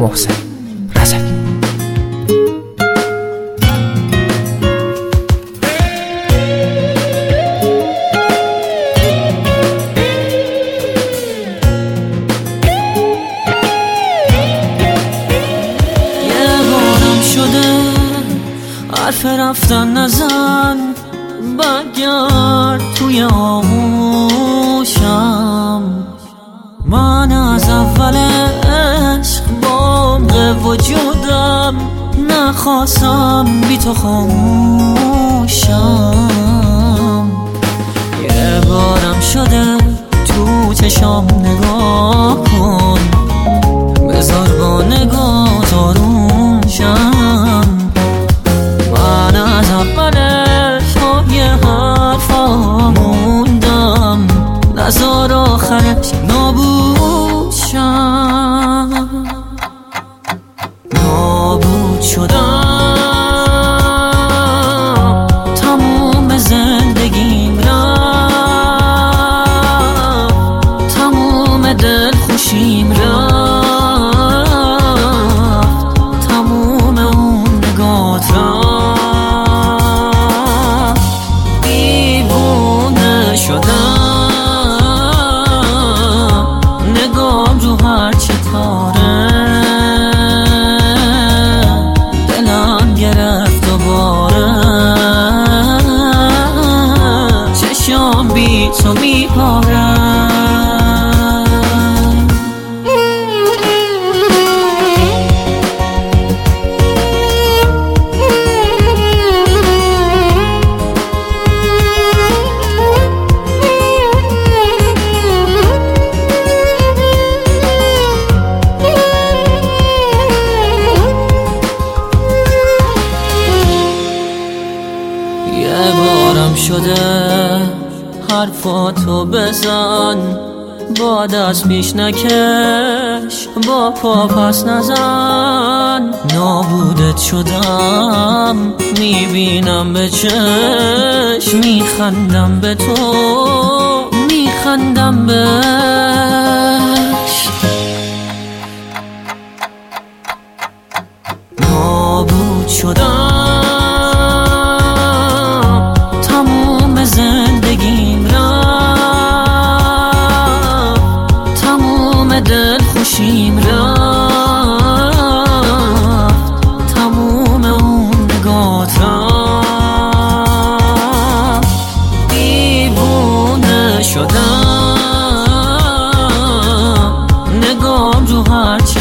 محسن رضوی. حرف رفتن نزن، بگرد توی آغوشم. من از اول عشق بامق وجودم، نخواستم بی تو خاموشم. یه بارم شده تو چشام نگاه کن، بذار با نگاه آروم شم. من از اولش یه حرفا موندم، نذار آخرش نابود شم. نابود شدم، تموم زندگیم رفت، تموم دل خوشیم رفت، تموم اون نگات رفت. نگام رو هر چه تاره، دلم گرفت دوباره. چشام بی تو میپاره. یه بارم شده حرفاتو بزن، با دست پیش نکش، با پا پس نزن. نابودت شدم، میبینم به چشم، میخندم به تو، میخندم بهش. نابود شدم، تموم زندگیم رفت، تموم دل خوشیم رفت، تموم اون نگات رفت. دیوونه شدم، نگام رو هرچی